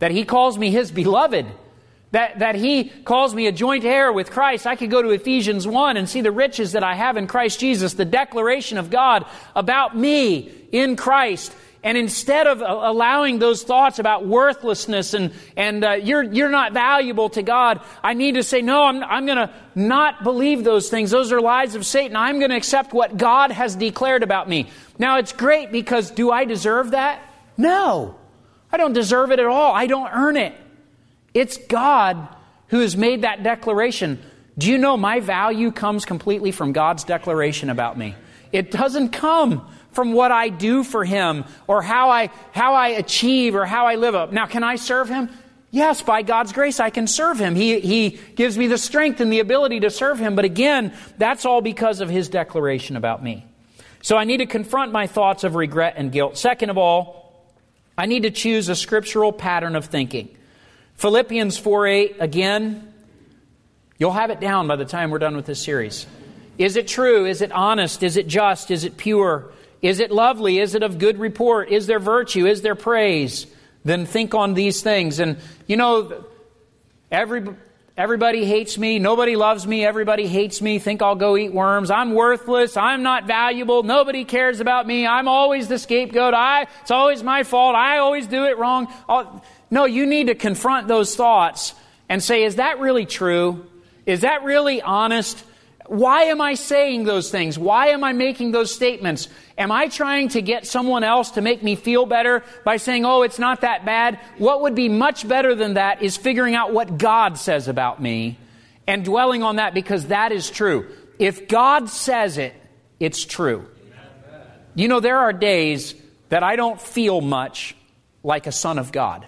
that He calls me His beloved, that, that He calls me a joint heir with Christ. I could go to Ephesians one and see the riches that I have in Christ Jesus, the declaration of God about me in Christ. And instead of allowing those thoughts about worthlessness and, and uh, you're, you're not valuable to God, I need to say, no, I'm, I'm going to not believe those things. Those are lies of Satan. I'm going to accept what God has declared about me. Now, it's great because do I deserve that? No. I don't deserve it at all. I don't earn it. It's God who has made that declaration. Do you know my value comes completely from God's declaration about me? It doesn't come from what I do for Him or how I how I achieve or how I live up. Now, can I serve Him? Yes, by God's grace I can serve Him. He, he gives me the strength and the ability to serve Him. But again, that's all because of His declaration about me. So I need to confront my thoughts of regret and guilt. Second of all, I need to choose a scriptural pattern of thinking. Philippians four eight, again, you'll have it down by the time we're done with this series. Is it true? Is it honest? Is it just? Is it pure? Is it lovely? Is it of good report? Is there virtue? Is there praise? Then think on these things. And, you know, every, everybody hates me. Nobody loves me. Everybody hates me. Think I'll go eat worms. I'm worthless. I'm not valuable. Nobody cares about me. I'm always the scapegoat. I, it's always my fault. I always do it wrong. I'll, no, you need to confront those thoughts and say, is that really true? Is that really honest? Why am I saying those things? Why am I making those statements? Am I trying to get someone else to make me feel better by saying, oh, it's not that bad? What would be much better than that is figuring out what God says about me and dwelling on that, because that is true. If God says it, it's true. You know, there are days that I don't feel much like a son of God.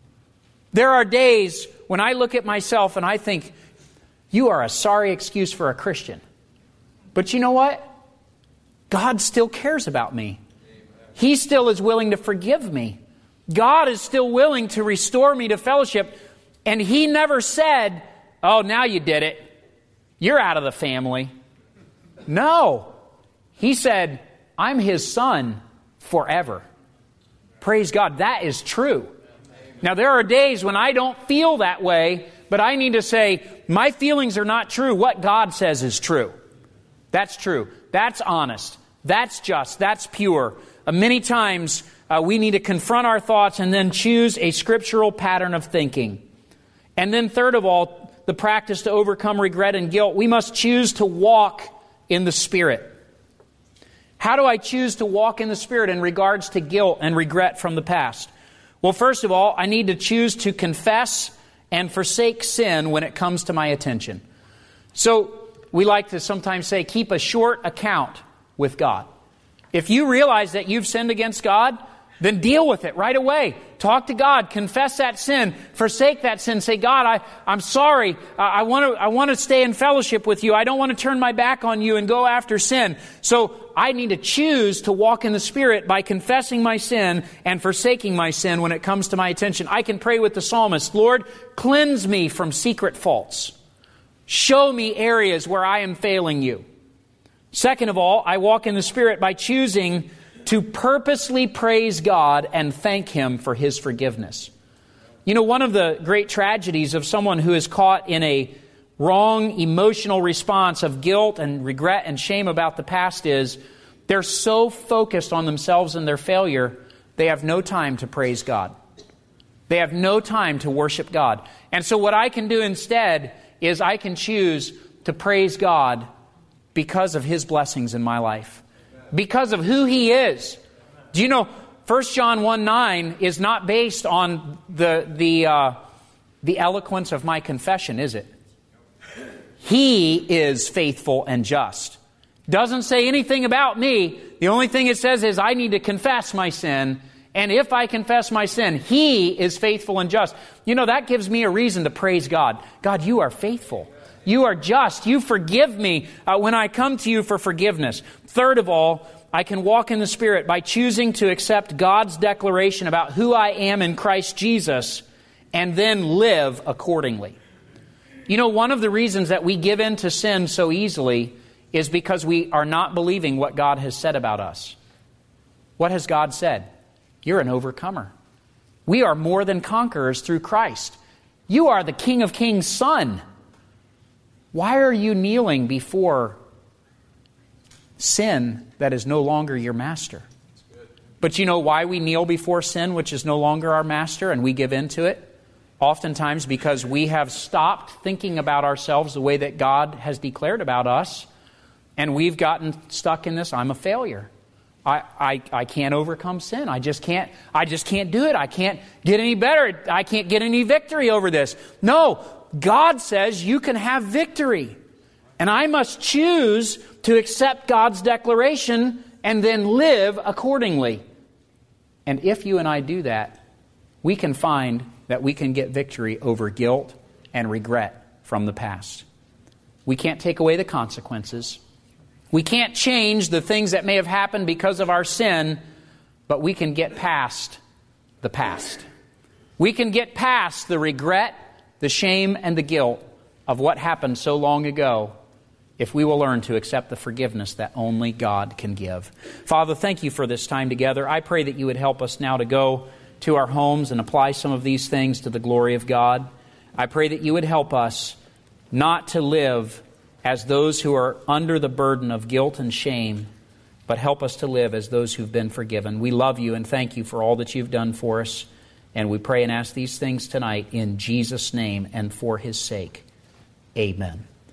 There are days when I look at myself and I think, you are a sorry excuse for a Christian. But you know what? God still cares about me. He still is willing to forgive me. God is still willing to restore me to fellowship. And He never said, oh, now you did it. You're out of the family. No. He said, I'm His son forever. Praise God. That is true. Now, there are days when I don't feel that way, but I need to say, my feelings are not true. What God says is true. That's true. That's honest. That's just. That's pure. Uh, many times uh, we need to confront our thoughts and then choose a scriptural pattern of thinking. And then third of all, the practice to overcome regret and guilt. We must choose to walk in the Spirit. How do I choose to walk in the Spirit in regards to guilt and regret from the past? Well, first of all, I need to choose to confess and forsake sin when it comes to my attention. So we like to sometimes say, keep a short account with God. If you realize that you've sinned against God, then deal with it right away. Talk to God. Confess that sin. Forsake that sin. Say, God, I, I'm sorry. I, I want to I want to stay in fellowship with you. I don't want to turn my back on you and go after sin. So I need to choose to walk in the Spirit by confessing my sin and forsaking my sin when it comes to my attention. I can pray with the psalmist, Lord, cleanse me from secret faults. Show me areas where I am failing you. Second of all, I walk in the Spirit by choosing to purposely praise God and thank Him for His forgiveness. You know, one of the great tragedies of someone who is caught in a wrong emotional response of guilt and regret and shame about the past is they're so focused on themselves and their failure, they have no time to praise God. They have no time to worship God. And so what I can do instead is I can choose to praise God because of His blessings in my life. Because of who He is. Do you know, First John one nine is not based on the, the, uh, the eloquence of my confession, is it? He is faithful and just. Doesn't say anything about me. The only thing it says is I need to confess my sin. And if I confess my sin, He is faithful and just. You know, that gives me a reason to praise God. God, you are faithful. You are just. You forgive me uh, when I come to you for forgiveness. Third of all, I can walk in the Spirit by choosing to accept God's declaration about who I am in Christ Jesus and then live accordingly. You know, one of the reasons that we give in to sin so easily is because we are not believing what God has said about us. What has God said? You're an overcomer. We are more than conquerors through Christ. You are the King of Kings' son. Why are you kneeling before sin that is no longer your master? But you know why we kneel before sin, which is no longer our master, and we give in to it? Oftentimes because we have stopped thinking about ourselves the way that God has declared about us, and we've gotten stuck in this, I'm a failure. I, I, I can't overcome sin. I just can't, I just can't do it. I can't get any better. I can't get any victory over this. No, God says you can have victory. And I must choose to accept God's declaration and then live accordingly. And if you and I do that, we can find that we can get victory over guilt and regret from the past. We can't take away the consequences. We can't change the things that may have happened because of our sin, but we can get past the past. We can get past the regret, the shame, and the guilt of what happened so long ago if we will learn to accept the forgiveness that only God can give. Father, thank you for this time together. I pray that you would help us now to go to our homes and apply some of these things to the glory of God. I pray that you would help us not to live as those who are under the burden of guilt and shame, but help us to live as those who've been forgiven. We love you and thank you for all that you've done for us. And we pray and ask these things tonight in Jesus' name and for his sake. Amen.